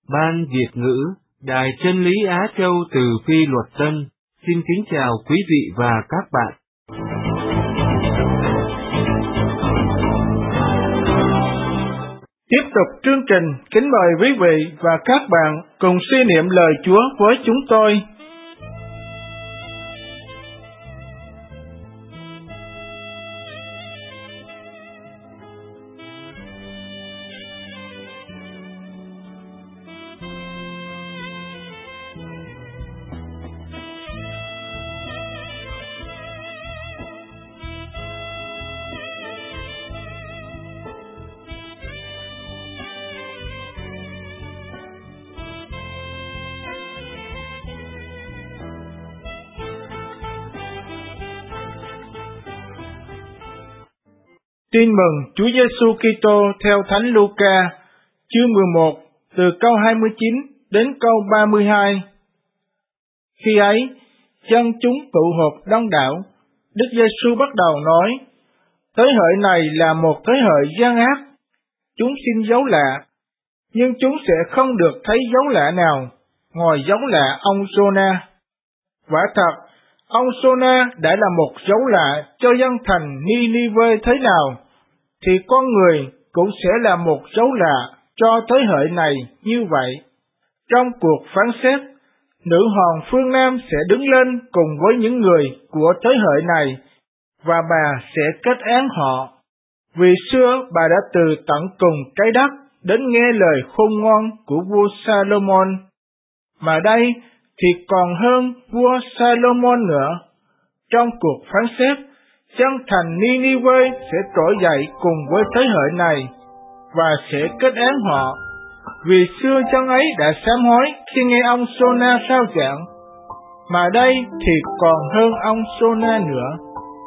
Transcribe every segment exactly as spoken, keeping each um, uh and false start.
Ban Việt ngữ, Đài Chân lý Á Châu từ Phi Luật Tân, xin kính chào quý vị và các bạn. Tiếp tục chương trình, kính mời quý vị và các bạn cùng suy niệm lời Chúa với chúng tôi. Tin mừng Chúa Giêsu Kitô theo Thánh Luca, chương mười một, từ câu hai mươi chín đến câu ba mươi hai. Khi ấy, dân chúng tụ họp đông đảo, Đức Giêsu bắt đầu nói: Thế hệ này là một thế hệ gian ác, chúng xin dấu lạ, nhưng chúng sẽ không được thấy dấu lạ nào, ngoài dấu lạ ông Giô-na. Quả thật, ông Giô-na đã là một dấu lạ cho dân thành Ni-ni-vê thế nào, thì con người cũng sẽ là một dấu lạ cho thế hệ này như vậy. Trong cuộc phán xét, nữ hoàng phương Nam sẽ đứng lên cùng với những người của thế hệ này, và bà sẽ kết án họ. Vì xưa bà đã từ tận cùng trái đất đến nghe lời khôn ngoan của vua Salomon, mà đây thì còn hơn vua Salomon nữa. Trong cuộc phán xét, dân thành Ni-ni-vê sẽ trỗi dậy cùng với thế hệ này và sẽ kết án họ, vì xưa dân ấy đã sám hối khi nghe ông Giô-na rao giảng, mà đây thì còn hơn ông Giô-na nữa.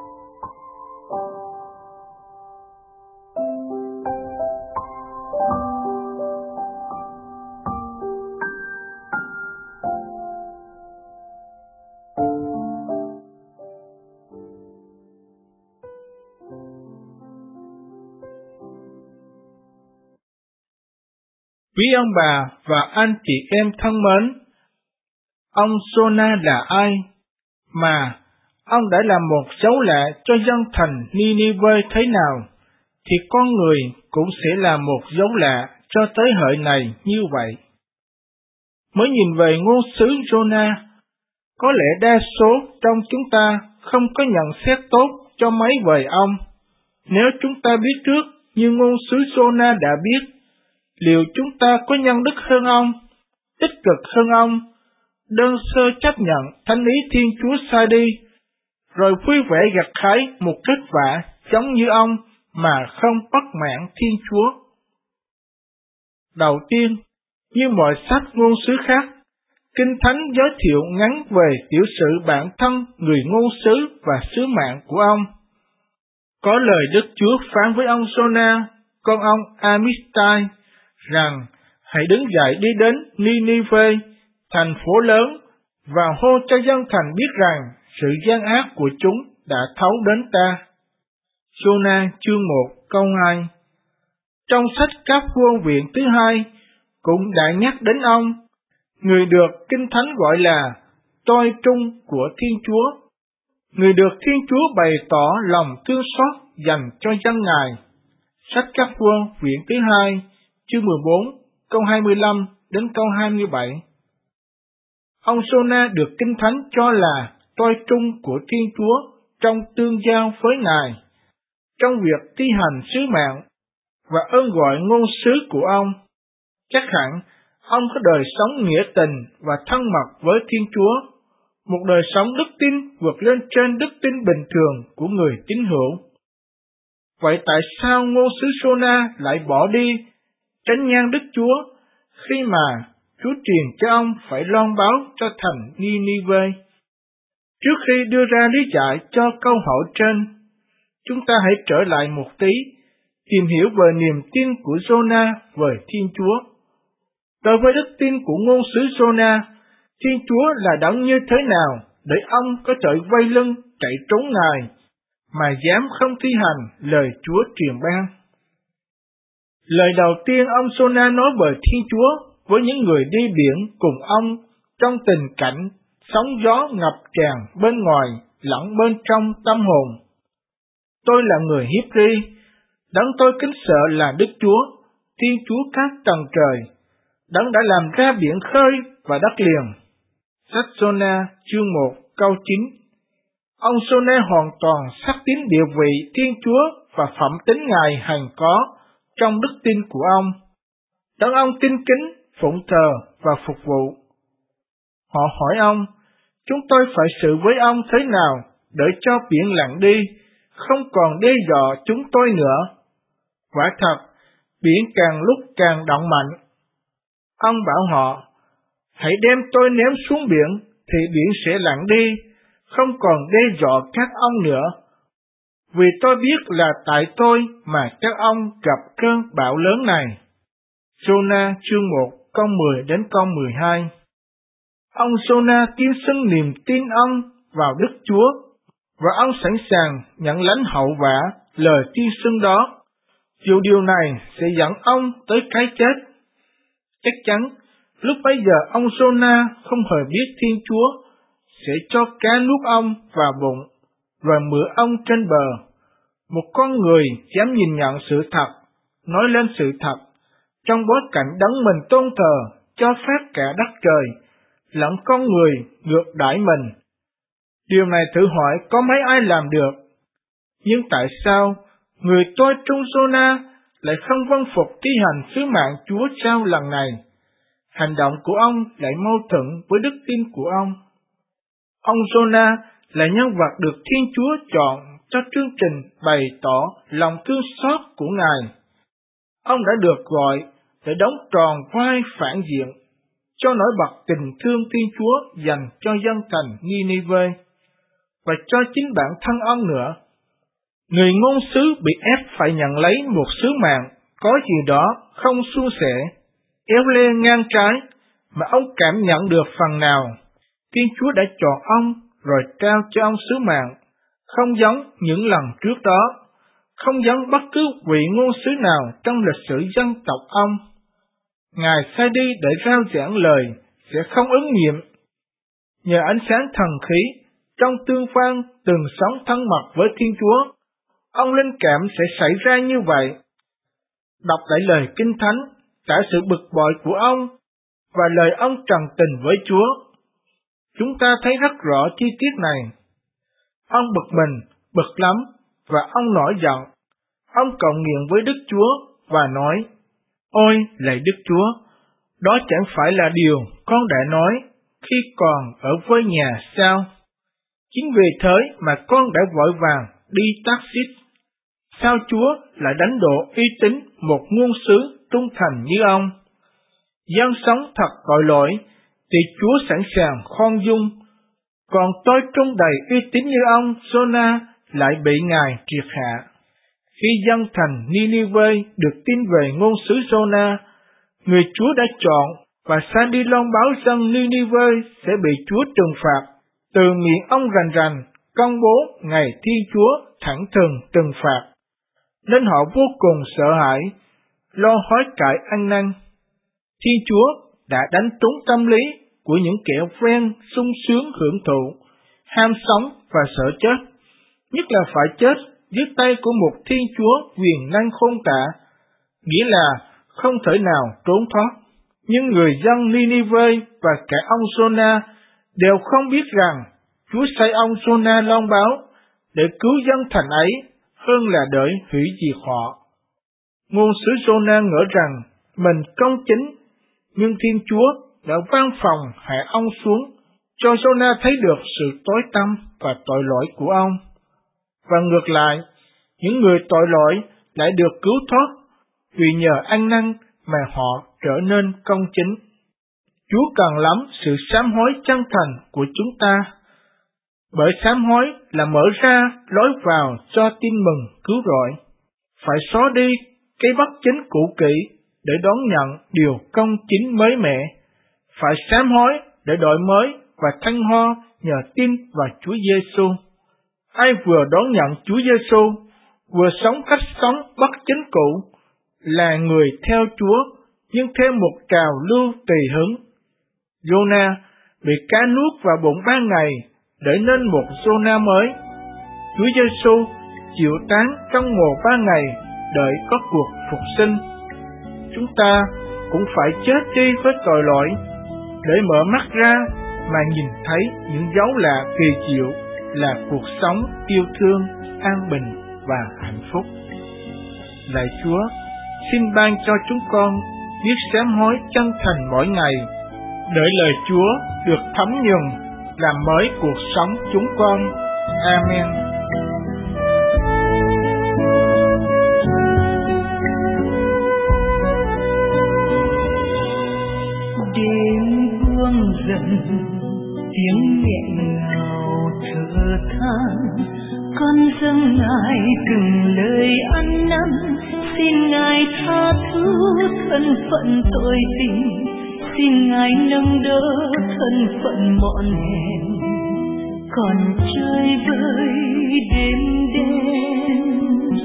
Quý ông bà và anh chị em thân mến, ông Giô-na là ai mà ông đã là một dấu lạ cho dân thành Ni-ni-vê thế nào, thì con người cũng sẽ là một dấu lạ cho thế hệ này như vậy. Mới nhìn về ngôn sứ Giô-na, có lẽ đa số trong chúng ta không có nhận xét tốt cho mấy về ông. Nếu chúng ta biết trước như ngôn sứ Giô-na đã biết, liệu chúng ta có nhân đức hơn ông, tích cực hơn ông, đơn sơ chấp nhận thánh ý Thiên Chúa sai đi, rồi vui vẻ gặt hái một kết quả giống như ông mà không bất mãn Thiên Chúa? Đầu tiên, như mọi sách ngôn sứ khác, Kinh Thánh giới thiệu ngắn về tiểu sử bản thân người ngôn sứ và sứ mạng của ông. Có lời Đức Chúa phán với ông Giô-na, con ông Amistai, rằng hãy đứng dậy đi đến Ni-ni-vê, thành phố lớn, và hô cho dân thành biết rằng sự gian ác của chúng đã thấu đến ta. Giô-na chương một câu hai. Trong sách Các Vua Viện thứ hai cũng đã nhắc đến ông, người được Kinh Thánh gọi là tôi trung của Thiên Chúa, người được Thiên Chúa bày tỏ lòng thương xót dành cho dân Ngài. Sách Các Vua Viện thứ hai chương mười bốn, câu hai mươi lăm đến câu hai mươi bảy. Ông Giô-na được Kinh Thánh cho là tôi trung của Thiên Chúa trong tương giao với Ngài, trong việc thi hành sứ mạng và ơn gọi ngôn sứ của ông. Chắc hẳn ông có đời sống nghĩa tình và thân mật với Thiên Chúa, một đời sống đức tin vượt lên trên đức tin bình thường của người tín hữu. Vậy tại sao ngôn sứ Giô-na lại bỏ đi tránh nhang Đức Chúa khi mà Chúa truyền cho ông phải loan báo cho thành Ni-ni-vê? Trước khi đưa ra lý giải cho câu hỏi trên, chúng ta hãy trở lại một tí, tìm hiểu về niềm tin của Giô-na về Thiên Chúa. Đối với đức tin của ngôn sứ Giô-na, Thiên Chúa là đấng như thế nào để ông có thể vây lưng chạy trốn Ngài mà dám không thi hành lời Chúa truyền ban? Lời đầu tiên ông Giô-na nói về Thiên Chúa với những người đi biển cùng ông trong tình cảnh sóng gió ngập tràn bên ngoài lẫn bên trong tâm hồn. Tôi là người Hebrew, đấng tôi kính sợ là Đức Chúa, Thiên Chúa các tầng trời, đấng đã làm ra biển khơi và đất liền. Sách Giô-na chương một câu chín. Ông Giô-na hoàn toàn xác tín địa vị Thiên Chúa và phẩm tính Ngài hằng có trong đức tin của ông, đấng ông tin kính, phụng thờ và phục vụ. Họ hỏi ông, chúng tôi phải xử với ông thế nào để cho biển lặng đi, không còn đe dọa chúng tôi nữa? Quả thật, biển càng lúc càng động mạnh. Ông bảo họ, hãy đem tôi ném xuống biển, thì biển sẽ lặng đi, không còn đe dọa các ông nữa. Vì tôi biết là tại tôi mà các ông gặp cơn bão lớn này. Giô-na chương một câu mười đến câu mười hai. Ông Giô-na tin xưng niềm tin ông vào Đức Chúa, và ông sẵn sàng nhận lãnh hậu vả lời tin xưng đó, dù điều này sẽ dẫn ông tới cái chết. Chắc chắn, lúc bấy giờ ông Giô-na không hề biết Thiên Chúa sẽ cho cá nuốt ông vào bụng, rồi mửa ông trên bờ. Một con người dám nhìn nhận sự thật, nói lên sự thật, trong bối cảnh đấng mình tôn thờ cho phép cả đất trời, lẫn con người ngược đãi mình. Điều này thử hỏi có mấy ai làm được? Nhưng tại sao người tôi trung Giô-na lại không vâng phục thi hành sứ mạng Chúa trao lần này? Hành động của ông lại mâu thuẫn với đức tin của ông. Ông Giô-na là nhân vật được Thiên Chúa chọn cho chương trình bày tỏ lòng thương xót của Ngài. Ông đã được gọi để đóng tròn vai phản diện, cho nổi bật tình thương Thiên Chúa dành cho dân thành Ni-ni-vê, và cho chính bản thân ông nữa. Người ngôn sứ bị ép phải nhận lấy một sứ mạng có gì đó không suôn sẻ, éo le ngang trái, mà ông cảm nhận được phần nào. Thiên Chúa đã chọn ông rồi trao cho ông sứ mạng, không giống những lần trước đó, không giống bất cứ vị ngôn sứ nào trong lịch sử dân tộc ông. Ngài sai đi để rao giảng lời sẽ không ứng nghiệm. Nhờ ánh sáng thần khí, trong tương phan từng sống thân mật với Thiên Chúa, ông linh cảm sẽ xảy ra như vậy. Đọc lại lời Kinh Thánh, cả sự bực bội của ông và lời ông trần tình với Chúa, chúng ta thấy rất rõ chi tiết này. Ông bực mình, bực lắm, và ông nổi giận. Ông cầu nguyện với Đức Chúa và nói, ôi lạy Đức Chúa, đó chẳng phải là điều con đã nói khi còn ở với nhà sao? Chính vì thế mà con đã vội vàng đi Tát-xít. Sao Chúa lại đánh đổ uy tín một ngôn sứ trung thành như ông? Dân sống thật tội lỗi, thì Chúa sẵn sàng khoan dung. Còn tôi trung đầy uy tín như ông Giô-na lại bị Ngài triệt hạ. Khi dân thành Ni-ni-vê được tin về ngôn sứ Giô-na, người Chúa đã chọn và sai đi loan báo dân Ni-ni-vê sẽ bị Chúa trừng phạt. Từ miệng ông rành rành công bố ngày Thiên Chúa thẳng thừng trừng phạt, nên họ vô cùng sợ hãi, lo hối cải ăn năn. Thiên Chúa đã đánh trúng tâm lý của những kẻ quen sung sướng hưởng thụ, ham sống và sợ chết, nhất là phải chết dưới tay của một Thiên Chúa quyền năng khôn tả, nghĩa là không thể nào trốn thoát. Nhưng người dân Ni-ni-vê và cả ông Giô-na đều không biết rằng Chúa sai ông Giô-na loan báo để cứu dân thành ấy hơn là để hủy diệt họ. Ngôn sứ Giô-na ngỡ rằng mình công chính, nhưng Thiên Chúa đã van phòng hạ ông xuống, cho Giô-na thấy được sự tối tăm và tội lỗi của ông. Và ngược lại, những người tội lỗi lại được cứu thoát vì nhờ ăn năn mà họ trở nên công chính. Chúa cần lắm sự sám hối chân thành của chúng ta, bởi sám hối là mở ra lối vào cho tin mừng cứu rỗi. Phải xóa đi cái bất chính cũ kỹ để đón nhận điều công chính mới mẻ. Phải sám hối để đổi mới và thăng hoa nhờ tin vào Chúa Giêsu. Ai vừa đón nhận Chúa Giêsu, vừa sống cách sống bất chính cũ, là người theo Chúa, nhưng thêm một trào lưu tùy hứng. Jonah bị cá nuốt vào bụng ba ngày để nên một Jonah mới. Chúa Giêsu chịu tán trong mồ ba ngày đợi có cuộc phục sinh. Chúng ta cũng phải chết đi với tội lỗi để mở mắt ra mà nhìn thấy những dấu lạ kỳ diệu là cuộc sống yêu thương, an bình và hạnh phúc. Lạy Chúa, xin ban cho chúng con biết sám hối chân thành mỗi ngày, để lời Chúa được thấm nhuần, làm mới cuộc sống chúng con. Amen. Đêm buông dần, tiếng nghẹn ngào thở than, con dâng Ngài từng lời ăn năn, xin Ngài tha thứ thân phận tội tình, xin Ngài nâng đỡ thân phận mọn hèn, còn chơi với đêm đen.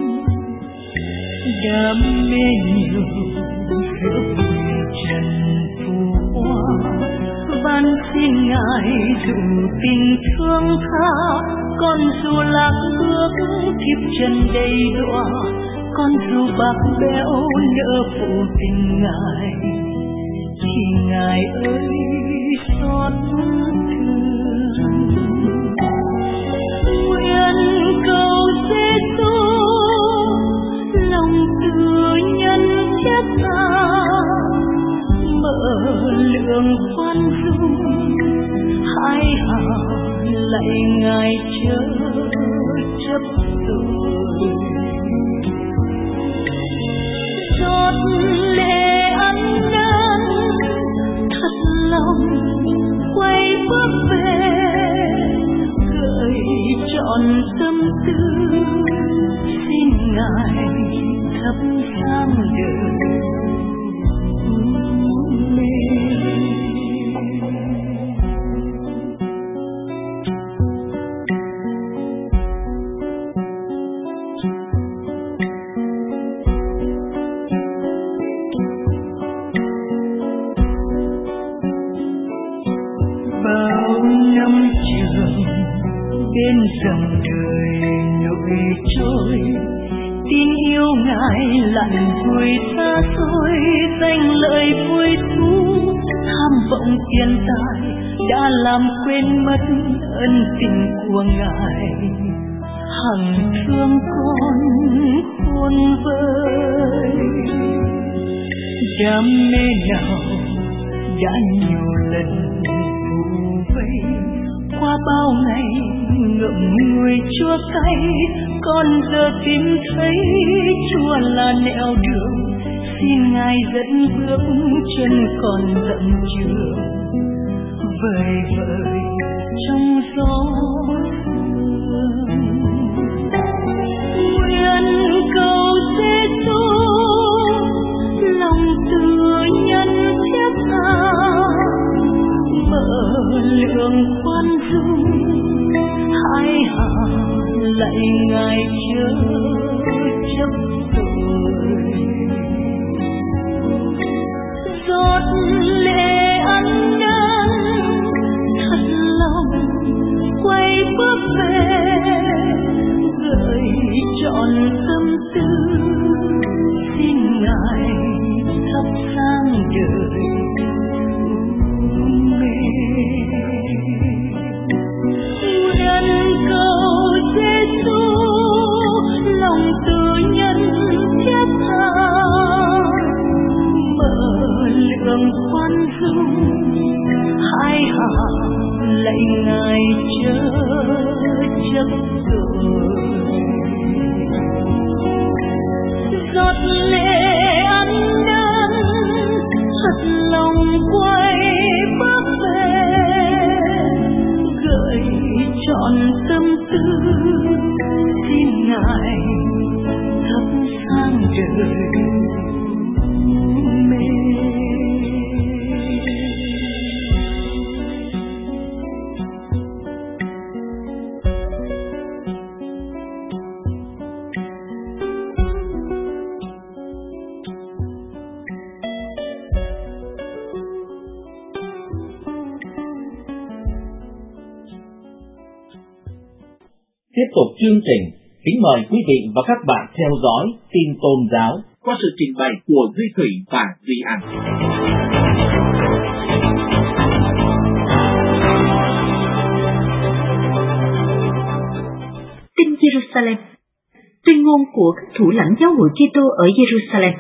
Đam mê nhiều giữa bụi trần phù hoa, van xin Ngài dù tình thương tha, con dù lạc bước kiếp trần đầy đọa, con dù bạc bẽo nỡ phụ tình Ngài, thì Ngài ơi xót thương. Nguyện cầu Giêsu lòng từ nhân thiết tha, mở lượng khoan dung hai hà lạy Ngài chớ chấp tội. Giọt lệ ăn năn thật lòng quay bước về, gợi trọn tâm tư xin Ngài thắp sáng đời. Bên dòng đời nổi trôi, tin yêu Ngài lặn vui xa xôi, danh lợi vui thú tham vọng tiền tài đã làm quên mất ân tình của Ngài. Hằng thương con khôn vơi, đam mê nào đã nhiều lần phủ vây, qua bao ngày ngậm ngùi chua cay, con giờ tìm thấy Chúa là nẻo đường, xin Ngài dẫn bước chân còn tận trường, vời vợi trong gió sương. Nguyện cầu Giêsu lòng từ nhân thiết tha, mở lượng khoan dung hai hà lạy Ngài chớ chấp tội. Giọt lệ ăn năn thật lòng quay bước về, gợi trọn tâm tư xin Ngài thắp sáng đời. Nguyện cầu Giêsu lòng từ nhân thiết tha, mở lượng khoan dung hai hà lạy Ngài chớ chấp tội. Giọt lệ ăn năn thật lòng quay bước về, gợi trọn tâm tư xin Ngài thắp sáng đời mê. Tiếp tục chương trình, kính mời quý vị và các bạn theo dõi tin tôn giáo qua sự trình bày của Duy Thủy và Duy An. Tin Jerusalem. Tuyên ngôn của các thủ lãnh giáo hội Kitô ở Jerusalem.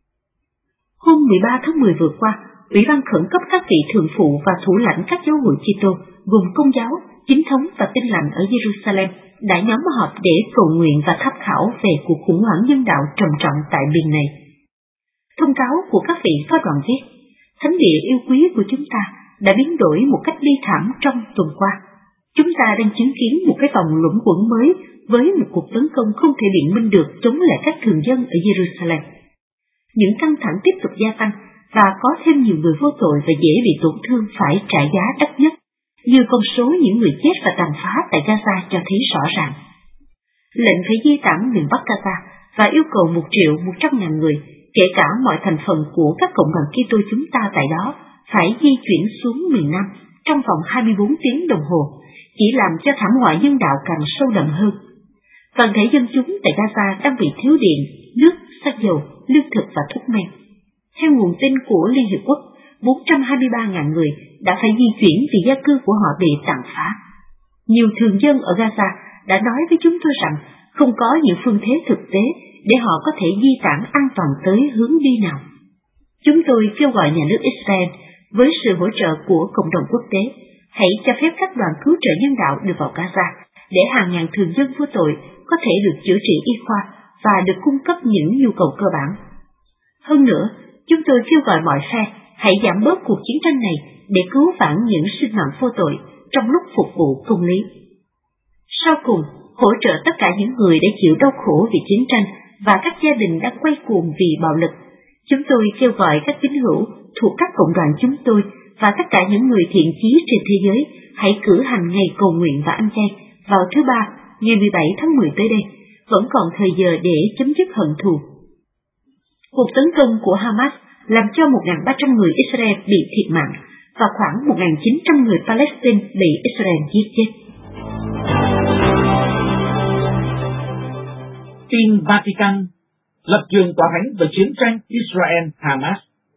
Hôm mười ba tháng mười vừa qua, Ủy ban khẩn cấp các vị thượng phụ và thủ lãnh các giáo hội Kitô gồm Công giáo, Chính thống và Tin lành ở Jerusalem đã nhóm họp để cầu nguyện và tham khảo về cuộc khủng hoảng nhân đạo trầm trọng tại miền này. Thông cáo của các vị phó đoàn viết: Thánh địa yêu quý của chúng ta đã biến đổi một cách bi thảm trong tuần qua. Chúng ta đang chứng kiến một cái vòng luẩn quẩn mới với một cuộc tấn công không thể biện minh được chống lại các thường dân ở Jerusalem. Những căng thẳng tiếp tục gia tăng và có thêm nhiều người vô tội và dễ bị tổn thương phải trả giá đắt nhất, như con số những người chết và tàn phá tại Gaza cho thấy rõ ràng. Lệnh phải di tản miền Bắc Gaza và yêu cầu một triệu một trăm ngàn người, kể cả mọi thành phần của các cộng đoàn Kitô chúng ta tại đó, phải di chuyển xuống miền Nam trong vòng hai mươi bốn tiếng đồng hồ, chỉ làm cho thảm họa nhân đạo càng sâu đậm hơn. Toàn thể dân chúng tại Gaza đang bị thiếu điện, nước, xăng dầu, lương thực và thuốc men. Theo nguồn tin của Liên Hiệp Quốc, bốn trăm hai mươi ba nghìn người đã phải di chuyển vì gia cư của họ bị tàn phá. Nhiều thường dân ở Gaza đã nói với chúng tôi rằng không có những phương thế thực tế để họ có thể di tản an toàn tới hướng đi nào. Chúng tôi kêu gọi nhà nước Israel với sự hỗ trợ của cộng đồng quốc tế, hãy cho phép các đoàn cứu trợ nhân đạo được vào Gaza để hàng ngàn thường dân vô tội có thể được chữa trị y khoa và được cung cấp những nhu cầu cơ bản. Hơn nữa, chúng tôi kêu gọi mọi phe hãy giảm bớt cuộc chiến tranh này để cứu vãn những sinh mạng vô tội trong lúc phục vụ công lý. Sau cùng, hỗ trợ tất cả những người đã chịu đau khổ vì chiến tranh và các gia đình đang quay cuồng vì bạo lực. Chúng tôi kêu gọi các tín hữu thuộc các cộng đoàn chúng tôi và tất cả những người thiện chí trên thế giới hãy cử hành ngày cầu nguyện và ăn chay vào thứ Ba, ngày mười bảy tháng mười tới đây, vẫn còn thời giờ để chấm dứt hận thù. Cuộc tấn công của Hamas làm cho một nghìn ba trăm người Israel bị thiệt mạng và khoảng một nghìn chín trăm người Palestine bị Israel giết chết. Tin Vatican, lập trường tòa thánh về chiến tranh Israel-Hamas.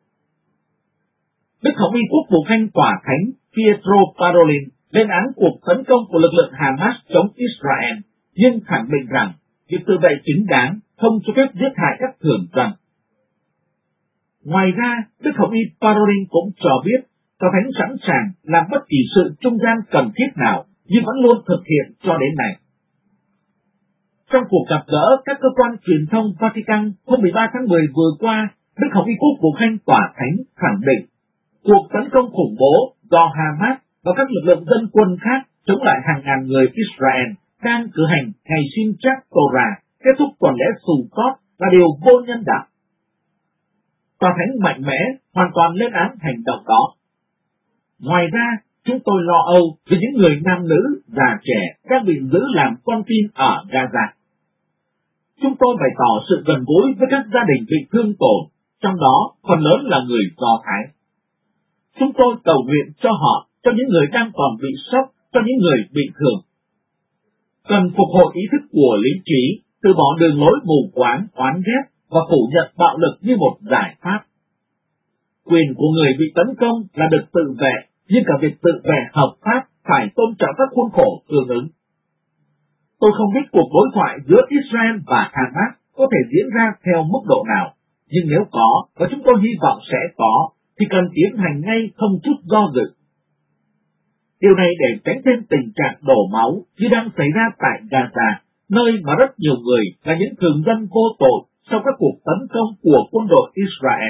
Đức Hồng Y Quốc vụ Khanh Tòa Thánh Pietro Parolin lên án cuộc tấn công của lực lượng Hamas chống Israel, nhưng khẳng định rằng việc tự vệ chính đáng không cho phép giết hại các thường dân. Ngoài ra, Đức Hồng Y Parolin cũng cho biết Tòa Thánh sẵn sàng làm bất kỳ sự trung gian cần thiết nào, nhưng vẫn luôn thực hiện cho đến nay. Trong cuộc gặp gỡ các cơ quan truyền thông Vatican hôm mười ba tháng mười vừa qua, Đức Hồng Y Quốc vụ Khanh Tòa Thánh khẳng định cuộc tấn công khủng bố do Hamas và các lực lượng dân quân khác chống lại hàng ngàn người Israel đang cử hành ngày sinh Trác Torah kết thúc tuần lễ Sukkot là điều vô nhân đạo. Tòa Thánh mạnh mẽ hoàn toàn lên án hành động đó. Ngoài ra, chúng tôi lo âu về những người nam nữ, già trẻ đang bị giữ làm con tin ở Gaza. Chúng tôi bày tỏ sự gần gũi với các gia đình bị thương tổn, trong đó phần lớn là người Do Thái. Chúng tôi cầu nguyện cho họ, cho những người đang còn bị sốc, cho những người bị thương. Cần phục hồi ý thức của lý trí, từ bỏ đường lối mù quáng, oán ghét và phủ nhận bạo lực như một giải pháp. Quyền của người bị tấn công là được tự vệ, nhưng cả việc tự vệ hợp pháp phải tôn trọng các khuôn khổ tương ứng. Tôi không biết cuộc đối thoại giữa Israel và Hamas có thể diễn ra theo mức độ nào, nhưng nếu có, và chúng tôi hy vọng sẽ có, thì cần tiến hành ngay không chút do dự. Điều này để tránh thêm tình trạng đổ máu như đang xảy ra tại Gaza, nơi mà rất nhiều người là những thường dân vô tội sau các cuộc tấn công của quân đội Israel.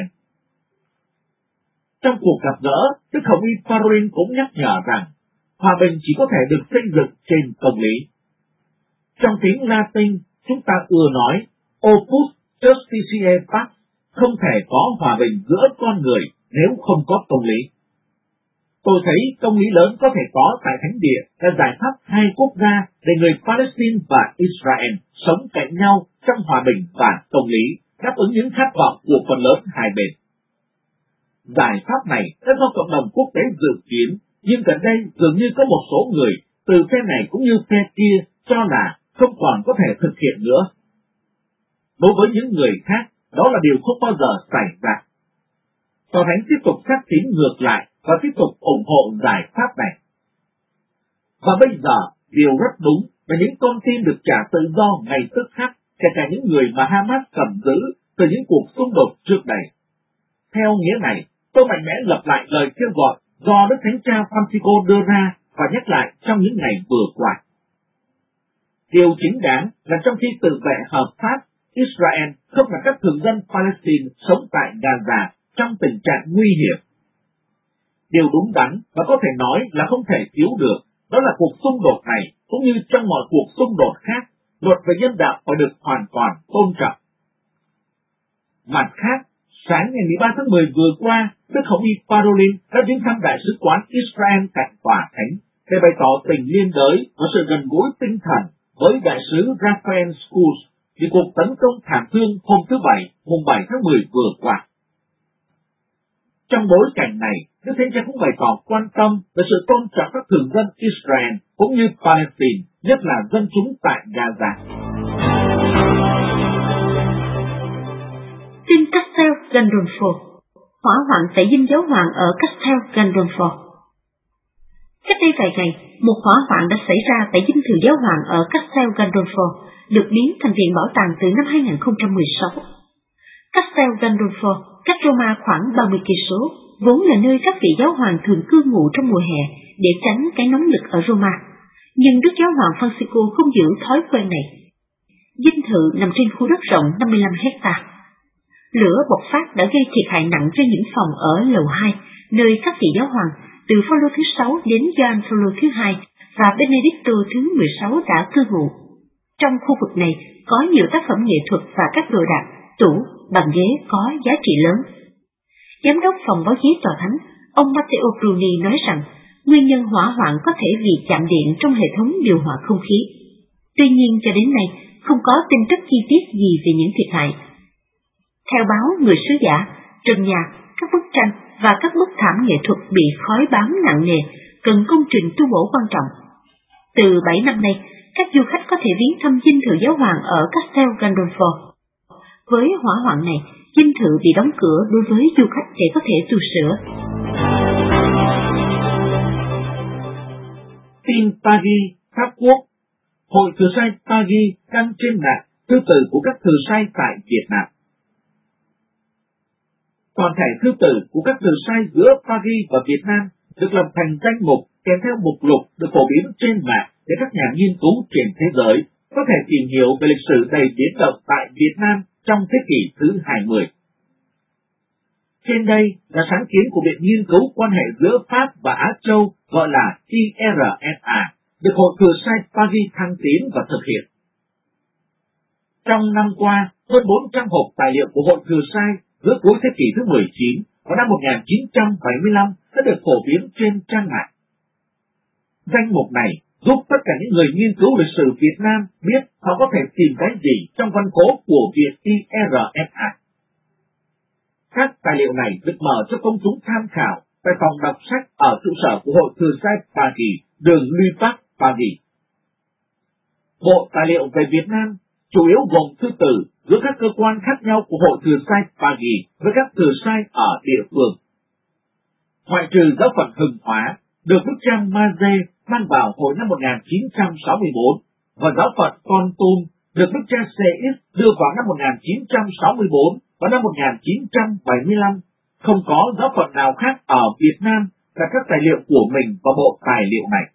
Trong cuộc gặp gỡ, Đức Hồng Y Parolin cũng nhắc nhở rằng hòa bình chỉ có thể được xây dựng trên công lý. Trong tiếng Latin, chúng ta ưa nói Opus Justitiae Pax, không thể có hòa bình giữa con người nếu không có công lý. Tôi thấy công lý lớn có thể có tại Thánh Địa là giải pháp hai quốc gia để người Palestine và Israel sống cạnh nhau trong hòa bình và công lý, đáp ứng những khát vọng của phần lớn hai bên. Giải pháp này đã do cộng đồng quốc tế dự kiến, nhưng gần đây dường như có một số người từ phe này cũng như phe kia cho là không còn có thể thực hiện nữa. Đối với những người khác, đó là điều không bao giờ xảy ra. Tòa Thánh tiếp tục xác tín ngược lại và tiếp tục ủng hộ giải pháp này. Và bây giờ, điều rất đúng là những con tin được trả tự do ngay tức khắc, kể cả những người mà Hamas cầm giữ từ những cuộc xung đột trước đây. Theo nghĩa này, tôi mạnh mẽ lập lại lời kêu gọi do Đức Thánh Cha Francisco đưa ra và nhắc lại trong những ngày vừa qua. Điều chính đáng là trong khi tự vệ hợp pháp, Israel không là các thường dân Palestine sống tại Gaza trong tình trạng nguy hiểm. Điều đúng đắn và có thể nói là không thể thiếu được, đó là cuộc xung đột này, cũng như trong mọi cuộc xung đột khác, luật về nhân đạo phải được hoàn toàn tôn trọng. Mặt khác, sáng ngày mười ba tháng mười vừa qua, Đức Hồng Y Parolin đã đến thăm Đại sứ quán Israel cạnh Tòa Thánh để bày tỏ tình liên đới và sự gần gũi tinh thần với Đại sứ Raphael Schulz vì cuộc tấn công thảm thương hôm thứ Bảy, mùng bảy tháng mười vừa qua. Trong bối cảnh này, Đức Thánh Cha cũng bày tỏ quan tâm về sự tôn trọng các thường dân Israel cũng như Palestine, nhất là dân chúng tại Gaza. Tin Castel Gandolfo, hỏa hoạn tại dinh giáo hoàng ở Castel Gandolfo. Cách đây vài ngày, một hỏa hoạn đã xảy ra tại dinh thự giáo hoàng ở Castel Gandolfo, được biến thành viện bảo tàng từ năm hai nghìn không trăm mười sáu. Castel Gandolfo cách Roma khoảng ba mươi cây số, vốn là nơi các vị giáo hoàng thường cư ngụ trong mùa hè để tránh cái nóng nực ở Roma. Nhưng Đức Giáo hoàng Francisco không giữ thói quen này. Dinh thự nằm trên khu đất rộng năm mươi lăm héc-ta. Lửa bộc phát đã gây thiệt hại nặng cho những phòng ở lầu hai, nơi các vị giáo hoàng từ Phaolô thứ sáu đến Gioan Phaolô thứ hai và Benedicto thứ mười sáu đã cư ngụ. Trong khu vực này có nhiều tác phẩm nghệ thuật và các đồ đạc, tủ, bàn ghế có giá trị lớn. Giám đốc phòng báo chí Tòa Thánh, ông Matteo Bruni nói rằng nguyên nhân hỏa hoạn có thể vì chạm điện trong hệ thống điều hòa không khí. Tuy nhiên cho đến nay không có tin tức chi tiết gì về những thiệt hại. Theo báo Người sứ giả, trần nhà, các bức tranh và các bức thảm nghệ thuật bị khói bám nặng nề, cần công trình tu bổ quan trọng. Từ bảy năm nay, các du khách có thể viếng thăm dinh thự giáo hoàng ở Castel Gandolfo. Với hỏa hoạn này, dinh thự bị đóng cửa đối với du khách để có thể tu sửa. Tin Paris, Pháp Quốc. Hội Thừa Sai Paris đăng trên mạng thư tử của các thừa sai tại Việt Nam. Toàn thể thư tử của các thừa sai giữa Paris và Việt Nam được lập thành danh mục kèm theo mục lục được phổ biến trên mạng để các nhà nghiên cứu trên thế giới có thể tìm hiểu về lịch sử đầy biến động tại Việt Nam trong thế kỷ thứ hai mươi. Trên đây là sáng kiến của Viện Nghiên cứu quan hệ giữa Pháp và Á Châu gọi là I R S A, được Hội Thừa Sai Paris thăng tiến và thực hiện. Trong năm qua, hơn bốn trăm hộp tài liệu của Hội Thừa Sai giữa cuối thế kỷ thứ mười chín và năm một nghìn chín trăm bảy mươi lăm đã được phổ biến trên trang mạng. Danh mục này giúp tất cả những người nghiên cứu lịch sử Việt Nam biết họ có thể tìm cái gì trong văn cố của Viện I R S A. Các tài liệu này được mở cho công chúng tham khảo tại phòng đọc sách ở trụ sở của Hội Thừa Sai Paris, đường Louis Park, Paris. Bộ tài liệu về Việt Nam chủ yếu gồm thư tử giữa các cơ quan khác nhau của Hội Thừa Sai Paris với các thừa sai ở địa phương. Ngoại trừ giáo phận Hưng Hóa, được Đức cha Maze mang vào hồi năm một nghìn chín trăm sáu mươi bốn, và giáo phận Con Tum được Đức cha Seix đưa vào năm một nghìn chín trăm sáu mươi bốn và năm một nghìn chín trăm bảy mươi lăm, không có giáo phận nào khác ở Việt Nam là các tài liệu của mình vào bộ tài liệu này.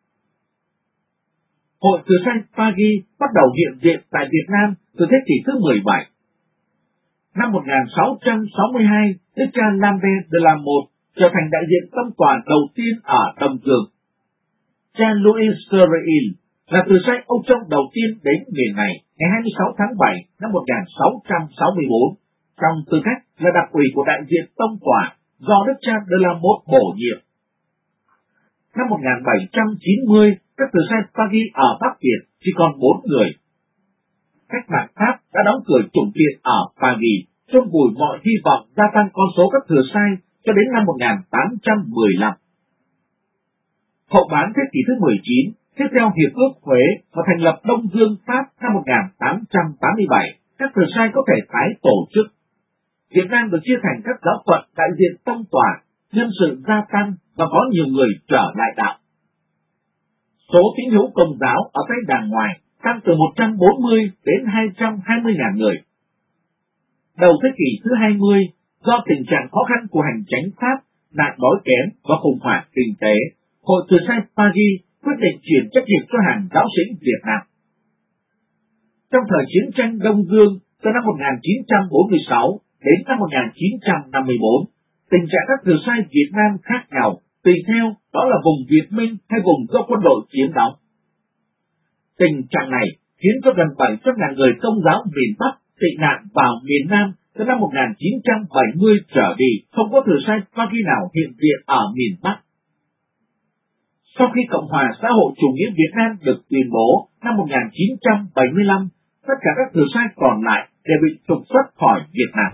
Hội Thừa Sai Paris bắt đầu hiện diện tại Việt Nam từ thế kỷ thứ mười bảy. Năm một nghìn sáu trăm sáu mươi hai, Đức cha Lambert de la Mothe trở thành đại diện tông tòa đầu tiên ở Đông Dương. Cha Louis Serreil là thừa sai Âu Châu đầu tiên đến miền này ngày hai mươi sáu tháng bảy năm một nghìn sáu trăm sáu mươi bốn, trong tư cách là đặc ủy của đại diện tông tòa do Đức cha de la Mothe bổ nhiệm. Năm một nghìn bảy trăm chín mươi, các thừa sai Paris ở Bắc Việt chỉ còn bốn người. Cách mạng Pháp đã đóng cửa chủng viện ở Paris, chôn vùi mọi hy vọng gia tăng con số các thừa sai cho đến năm một nghìn tám trăm mười lăm. Hậu bán thế kỷ thứ mười chín, Tiếp theo Hiệp ước Huế và thành lập Đông Dương Pháp năm một nghìn tám trăm tám mươi bảy, các thờ sai có thể tái tổ chức. Việt Nam được chia thành các giáo phận đại diện tông tòa, nhân sự gia tăng và có nhiều người trở lại đạo. Số tín hữu Công giáo ở tay đàng ngoài tăng từ một trăm bốn mươi đến hai trăm hai mươi nghìn người. Đầu thế kỷ thứ hai mươi, do tình trạng khó khăn của hành chánh Pháp, nạn đói kém và khủng hoảng kinh tế, Hội Thừa sai Paris quyết định chuyển trách nhiệm cho hàng giáo sĩ Việt Nam. Trong thời chiến tranh Đông Dương từ năm một nghìn chín trăm bốn mươi sáu đến năm một nghìn chín trăm năm mươi tư, tình trạng các thừa sai Việt Nam khác nhau, tùy theo đó là vùng Việt Minh hay vùng do quân đội chiếm đóng. Tình trạng này khiến cho gần bảy trăm nghìn người Công giáo miền Bắc tị nạn vào miền Nam từ năm một nghìn chín trăm bảy mươi trở đi, không có thừa sai Paris nào hiện diện ở miền Bắc. Sau khi Cộng hòa xã hội chủ nghĩa Việt Nam được tuyên bố năm một nghìn chín trăm bảy mươi lăm, tất cả các thừa sai còn lại đều bị trục xuất khỏi Việt Nam.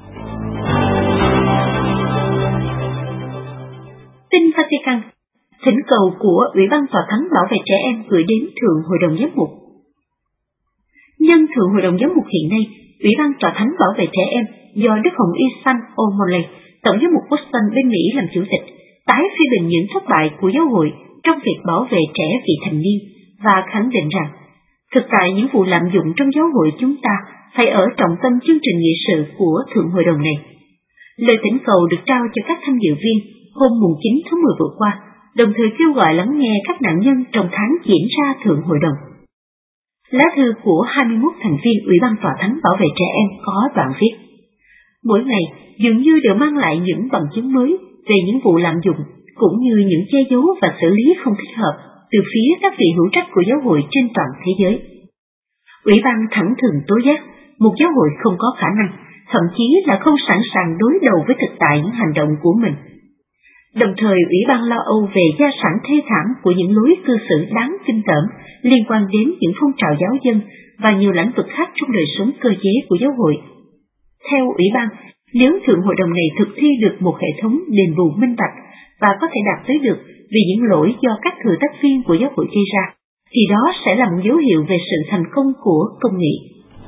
Tin Vatican, thỉnh cầu của Ủy ban Tòa thánh bảo vệ trẻ em gửi đến Thượng Hội đồng Giám mục. Nhân Thượng Hội đồng Giám mục hiện nay, Ủy ban Tòa thánh bảo vệ trẻ em do Đức Hồng Y San O'Malley, Tổng giám mục Boston bên Mỹ làm chủ tịch, tái phê bình những thất bại của giáo hội trong việc bảo vệ trẻ vị thành niên và khẳng định rằng thực tại những vụ lạm dụng trong giáo hội chúng ta phải ở trọng tâm chương trình nghị sự của Thượng Hội đồng này. Lời thỉnh cầu được trao cho các tham dự viên hôm chín tháng mười vừa qua, đồng thời kêu gọi lắng nghe các nạn nhân trong tháng diễn ra Thượng Hội đồng. Lá thư của hai mươi mốt thành viên Ủy ban Tòa thánh bảo vệ trẻ em có đoạn viết: mỗi ngày dường như đều mang lại những bằng chứng mới về những vụ lạm dụng cũng như những che giấu và xử lý không thích hợp từ phía các vị hữu trách của giáo hội trên toàn thế giới. Ủy ban thẳng thừng tố giác một giáo hội không có khả năng, thậm chí là không sẵn sàng đối đầu với thực tại những hành động của mình. Đồng thời, Ủy ban lo âu về gia sản thê thảm của những lối cư xử đáng kinh tởm liên quan đến những phong trào giáo dân và nhiều lĩnh vực khác trong đời sống cơ chế của giáo hội. Theo Ủy ban, nếu Thượng Hội đồng này thực thi được một hệ thống đền bù minh bạch và có thể đạt tới được vì những lỗi do các thừa tác viên của giáo hội gây ra, thì đó sẽ là một dấu hiệu về sự thành công của công nghị.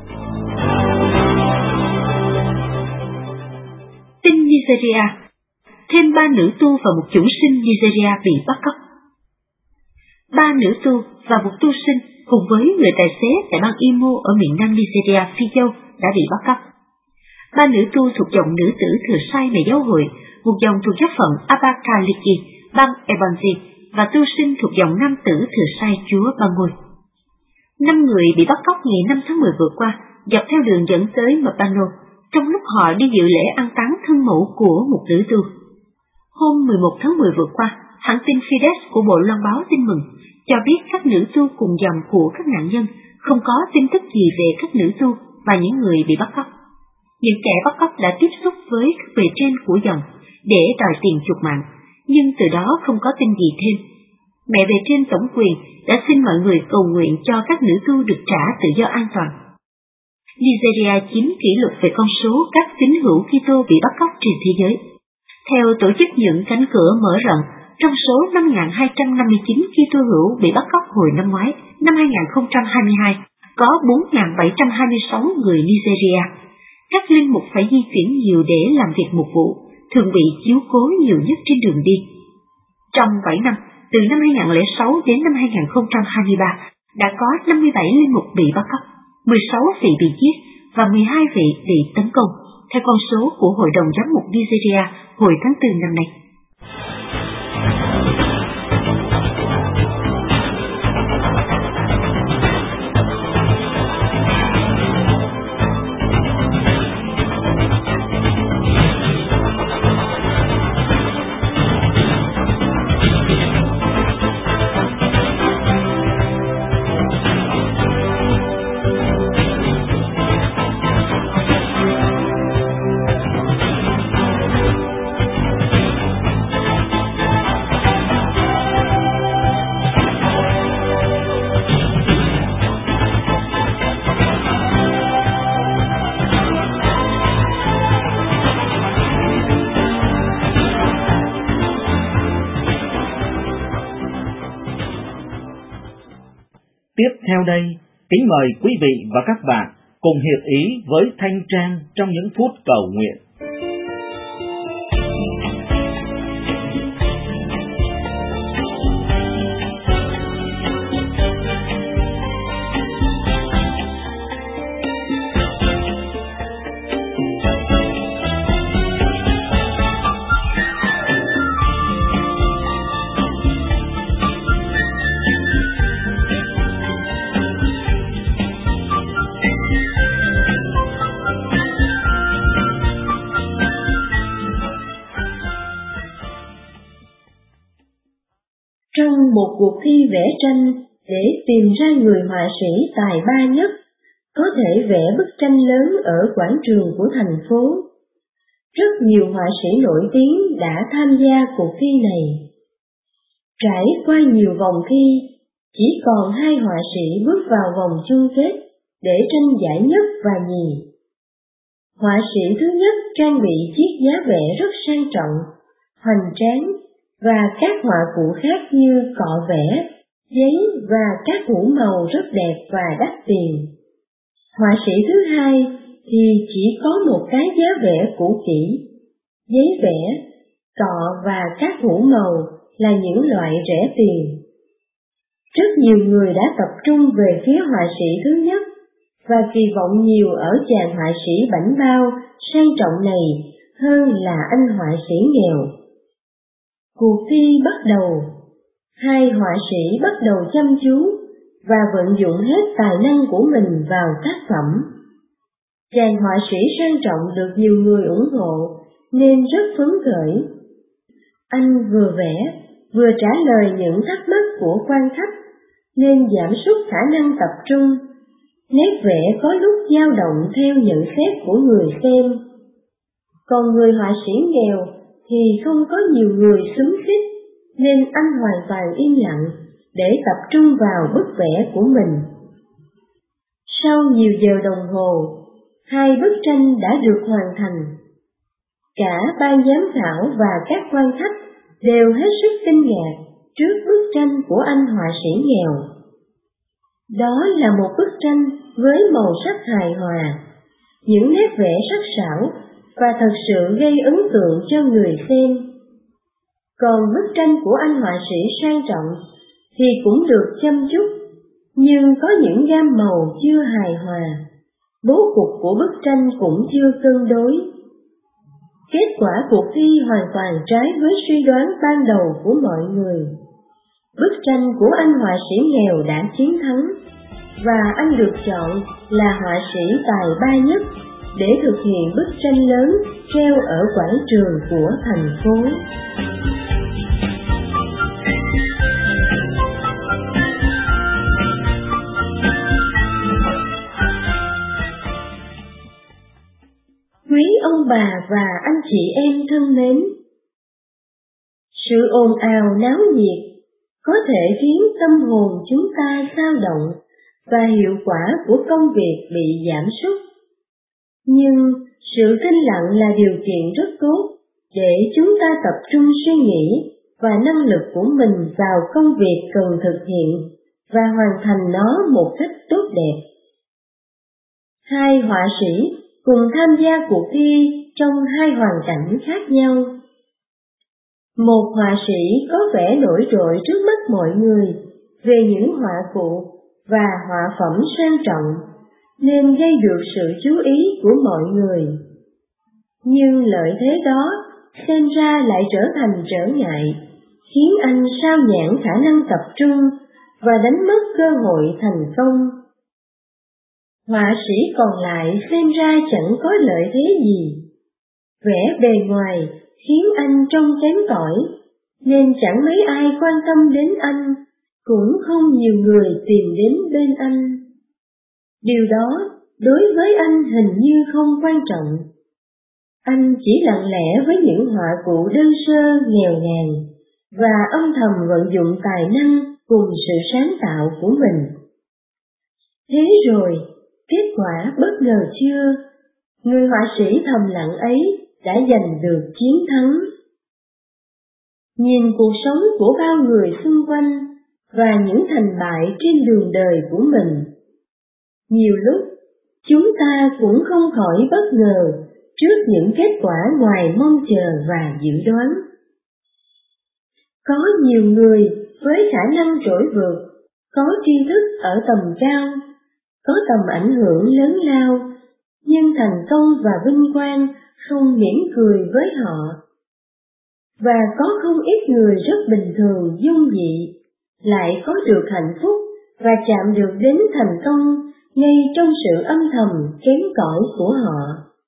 Tin Nigeria, thêm ba nữ tu và một chủng sinh Nigeria bị bắt cóc. Ba nữ tu và một tu sinh cùng với người tài xế tại bang Imo ở miền nam Nigeria, Phi Châu đã bị bắt cóc. Ba nữ tu thuộc dòng nữ tử thừa sai này giáo hội, một dòng thuộc giáo phận Abakaliki, bang Ebonyi, và tu sinh thuộc dòng nam tử thừa sai Chúa Bangui. Năm người bị bắt cóc ngày năm tháng mười vừa qua, dọc theo đường dẫn tới Mapano, trong lúc họ đi dự lễ an táng thân mẫu của một nữ tu. Hôm mười một tháng mười vừa qua, hãng tin Fides của Bộ Loan báo tin mừng, cho biết các nữ tu cùng dòng của các nạn nhân không có tin tức gì về các nữ tu và những người bị bắt cóc. Những kẻ bắt cóc đã tiếp xúc với các bề trên của dòng để đòi tiền chuộc mạng, nhưng từ đó không có tin gì thêm. Mẹ bề trên tổng quyền đã xin mọi người cầu nguyện cho các nữ tu được trả tự do an toàn. Nigeria chiếm kỷ lục về con số các tín hữu Kitô bị bắt cóc trên thế giới. Theo tổ chức những cánh cửa mở rộng, trong số năm nghìn hai trăm năm mươi chín Kitô hữu bị bắt cóc hồi năm ngoái, năm hai nghìn không trăm hai mươi hai, có bốn nghìn bảy trăm hai mươi sáu người Nigeria. Các linh mục phải di chuyển nhiều để làm việc mục vụ, thường bị chiếu cố nhiều nhất trên đường đi. Trong bảy năm, từ năm hai nghìn không trăm lẻ sáu đến năm hai nghìn không trăm hai mươi ba, đã có năm mươi bảy linh mục bị bắt cóc, mười sáu vị bị giết và mười hai vị bị tấn công, theo con số của Hội đồng Giám mục Nigeria hồi tháng tư năm nay. Tiếp theo đây, kính mời quý vị và các bạn cùng hiệp ý với Thanh Trang trong những phút cầu nguyện. Trong một cuộc thi vẽ tranh để tìm ra người họa sĩ tài ba nhất, có thể vẽ bức tranh lớn ở quảng trường của thành phố. Rất nhiều họa sĩ nổi tiếng đã tham gia cuộc thi này. Trải qua nhiều vòng thi, chỉ còn hai họa sĩ bước vào vòng chung kết để tranh giải nhất và nhì. Họa sĩ thứ nhất trang bị chiếc giá vẽ rất sang trọng, hoành tráng, và các họa cụ khác như cọ vẽ, giấy và các hũ màu rất đẹp và đắt tiền. Họa sĩ thứ hai thì chỉ có một cái giá vẽ cũ kỹ. Giấy vẽ, cọ và các hũ màu là những loại rẻ tiền. Rất nhiều người đã tập trung về phía họa sĩ thứ nhất và kỳ vọng nhiều ở chàng họa sĩ bảnh bao sang trọng này hơn là anh họa sĩ nghèo. Cuộc thi bắt đầu. Hai họa sĩ bắt đầu chăm chú và vận dụng hết tài năng của mình vào tác phẩm. Chàng họa sĩ sang trọng được nhiều người ủng hộ nên rất phấn khởi. Anh vừa vẽ, vừa trả lời những thắc mắc của quan khách nên giảm sút khả năng tập trung. Nét vẽ có lúc dao động theo nhận xét của người xem. Còn người họa sĩ nghèo thì không có nhiều người xúm xít, nên anh hoàn toàn im lặng để tập trung vào bức vẽ của mình. Sau nhiều giờ đồng hồ, hai bức tranh đã được hoàn thành. Cả ban giám khảo và các quan khách đều hết sức kinh ngạc trước bức tranh của anh họa sĩ nghèo. Đó là một bức tranh với màu sắc hài hòa, những nét vẽ sắc sảo và thật sự gây ấn tượng cho người xem. Còn bức tranh của anh họa sĩ sang trọng thì cũng được chăm chút, nhưng có những gam màu chưa hài hòa, bố cục của bức tranh cũng chưa cân đối. Kết quả cuộc thi hoàn toàn trái với suy đoán ban đầu của mọi người. Bức tranh của anh họa sĩ nghèo đã chiến thắng, và anh được chọn là họa sĩ tài ba nhất để thực hiện bức tranh lớn treo ở quảng trường của thành phố. Quý ông bà và anh chị em thân mến, sự ồn ào náo nhiệt có thể khiến tâm hồn chúng ta xao động và hiệu quả của công việc bị giảm sút. Nhưng sự tĩnh lặng là điều kiện rất tốt để chúng ta tập trung suy nghĩ và năng lực của mình vào công việc cần thực hiện và hoàn thành nó một cách tốt đẹp. Hai họa sĩ cùng tham gia cuộc thi trong hai hoàn cảnh khác nhau. Một họa sĩ có vẻ nổi trội trước mắt mọi người về những họa cụ và họa phẩm sang trọng, nên gây được sự chú ý của mọi người. Nhưng lợi thế đó xem ra lại trở thành trở ngại, khiến anh sao nhãng khả năng tập trung và đánh mất cơ hội thành công. Họa sĩ còn lại xem ra chẳng có lợi thế gì. Vẻ bề ngoài khiến anh trông kém cỏi, nên chẳng mấy ai quan tâm đến anh, cũng không nhiều người tìm đến bên anh. Điều đó đối với anh hình như không quan trọng. Anh chỉ lặng lẽ với những họa cụ đơn sơ nghèo nàn và âm thầm vận dụng tài năng cùng sự sáng tạo của mình. Thế rồi, kết quả bất ngờ chưa? Người họa sĩ thầm lặng ấy đã giành được chiến thắng. Nhìn cuộc sống của bao người xung quanh, và những thành bại trên đường đời của mình. Nhiều lúc, chúng ta cũng không khỏi bất ngờ trước những kết quả ngoài mong chờ và dự đoán. Có nhiều người với khả năng trỗi vượt, có tri thức ở tầm cao, có tầm ảnh hưởng lớn lao, nhưng thành công và vinh quang không mỉm cười với họ. Và có không ít người rất bình thường, dung dị, lại có được hạnh phúc và chạm được đến thành công ngay trong sự âm thầm kém cỏi của họ.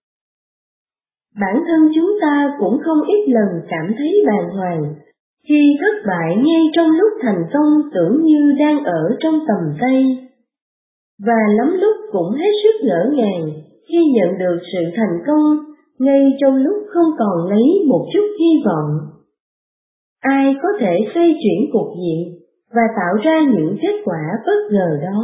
Bản thân chúng ta cũng không ít lần cảm thấy bàng hoàng khi thất bại ngay trong lúc thành công tưởng như đang ở trong tầm tay, và lắm lúc cũng hết sức ngỡ ngàng khi nhận được sự thành công ngay trong lúc không còn lấy một chút hy vọng. Ai có thể xoay chuyển cục diện và tạo ra những kết quả bất ngờ đó?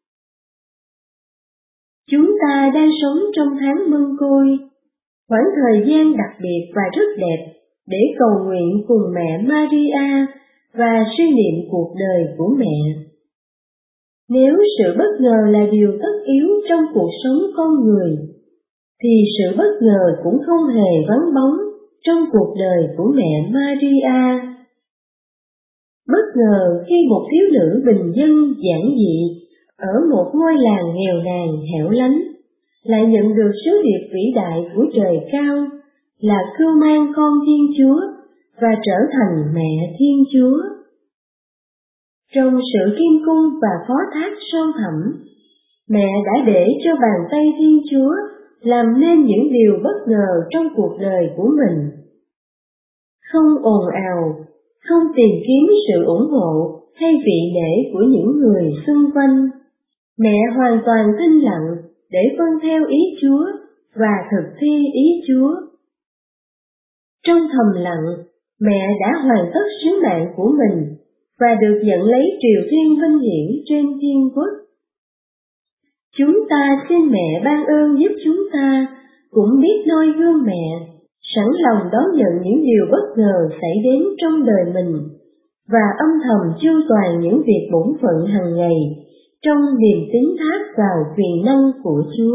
Chúng ta đang sống trong tháng Mân Côi, khoảng thời gian đặc biệt và rất đẹp để cầu nguyện cùng mẹ Maria và suy niệm cuộc đời của mẹ. Nếu sự bất ngờ là điều tất yếu trong cuộc sống con người, thì sự bất ngờ cũng không hề vắng bóng trong cuộc đời của mẹ Maria. Bất ngờ khi một thiếu nữ bình dân giản dị ở một ngôi làng nghèo nàn hẻo lánh lại nhận được sứ điệp vĩ đại của trời cao là cưu mang con Thiên Chúa và trở thành mẹ Thiên Chúa. Trong sự kiêm cung và phó thác son thẳm, mẹ đã để cho bàn tay Thiên Chúa làm nên những điều bất ngờ trong cuộc đời của mình. Không ồn ào, không tìm kiếm sự ủng hộ hay vị nể của những người xung quanh, mẹ hoàn toàn thinh lặng để vâng theo ý Chúa và thực thi ý Chúa. Trong thầm lặng, mẹ đã hoàn tất sứ mạng của mình và được nhận lấy triều thiên vinh hiển trên thiên quốc. Chúng ta xin mẹ ban ơn giúp chúng ta cũng biết noi gương mẹ, sẵn lòng đón nhận những điều bất ngờ xảy đến trong đời mình và âm thầm chu toàn những việc bổn phận hàng ngày trong niềm tín thác vào quyền năng của Chúa.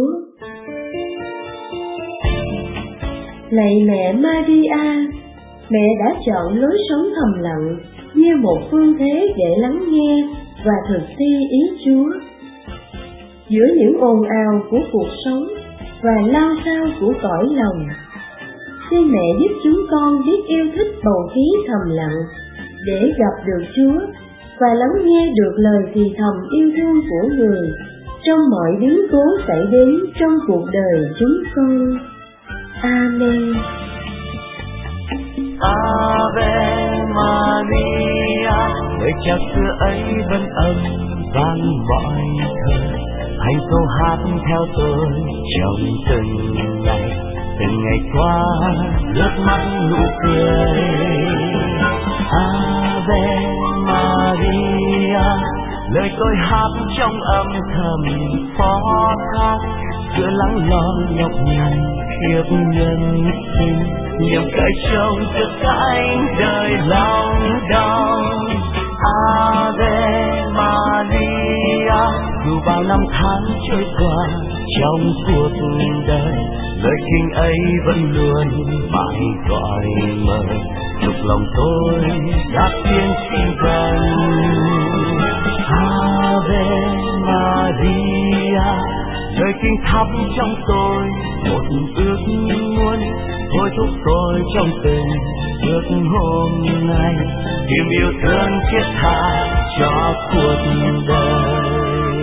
Lạy mẹ Maria, mẹ đã chọn lối sống thầm lặng như một phương thế để lắng nghe và thực thi ý Chúa. Giữa những ồn ào của cuộc sống và lao sao của cõi lòng, xin mẹ giúp chúng con biết yêu thích bầu khí thầm lặng để gặp được Chúa và lắng nghe được lời thì thầm yêu thương của người trong mọi biến cố xảy đến trong cuộc đời chúng con. Amen. Ave Maria, lời chào xưa ấy vẫn âm vang mọi thời. Hãy câu hát theo tôi trong từng ngày, từng ngày qua lướt mắt nụ cười. Ave Maria, lời tôi hát trong âm thầm phó thác, giữa lắng lo nhọc nhằn khiếp nhân sinh, niềm cởi trông giữa cánh đời lòng đau. Ave Maria, dù bao năm tháng trôi qua trong cuộc đời, lời kinh ấy vẫn luôn mãi gọi mời, dục lòng tôi đáp tiếng xin gần. Ave Maria, lời kinh thắp trong tôi một ước muốn, thôi thúc tôi trong từng bước hôm nay, tìm yêu thương thiết tha cho cuộc đời.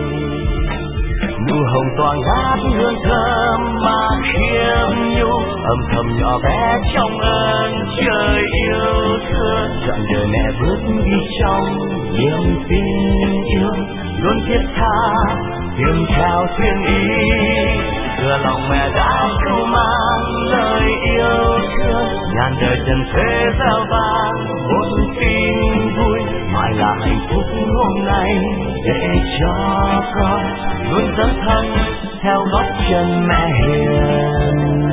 Nụ hồng tỏa ngát hương thơm mà khiêm nhu, âm thầm nhỏ bé trong ơn trời yêu thương. Trọn đời mẹ bước đi trong niềm tin yêu, luôn thiết tha tìm theo thiên ý. Cửa lòng mẹ đã cưu mang lời yêu thương, ngàn đời trần thế giao vang một tin vui, mãi là hạnh phúc hôm nay để cho con luôn dấn thân theo gót chân mẹ hiền.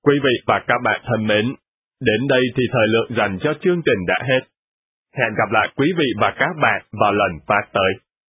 Quý vị và các bạn thân mến, đến đây thì thời lượng dành cho chương trình đã hết. Hẹn gặp lại quý vị và các bạn vào lần phát tới.